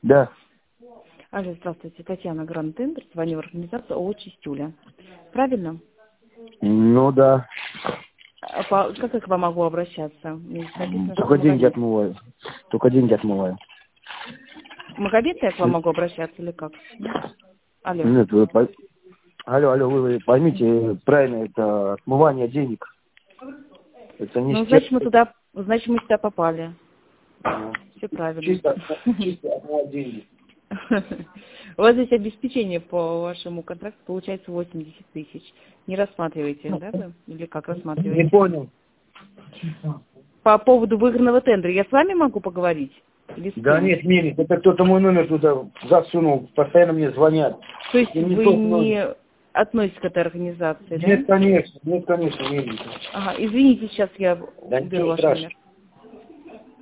Да. Алло, здравствуйте, Татьяна Гранд-Тендер, звоню в организацию ООО «Чистюля». Правильно? Ну да. Как я к вам могу обращаться? Написано, Только что деньги Магомед. отмываю. Только деньги отмываю. Магомед, я к вам могу обращаться или как? Алло. Нет, алло, вы поймите, правильно, это отмывание денег. Это не Ну, степ... значит, мы сюда попали. Все правильно. Чисто отмывать деньги. У вас здесь обеспечение по вашему контракту получается 80 тысяч. Не рассматриваете, да, вы? Или как Не рассматриваете? понял. По поводу выигранного тендера я с вами могу поговорить? Или с Да кем? нет, милый, это кто-то мой номер туда засунул, постоянно мне звонят. То есть И не вы тот номер. не относитесь к этой организации, да? Нет, конечно, милый. Ага, извините, сейчас я Да уберу ничего ваш страшного. номер.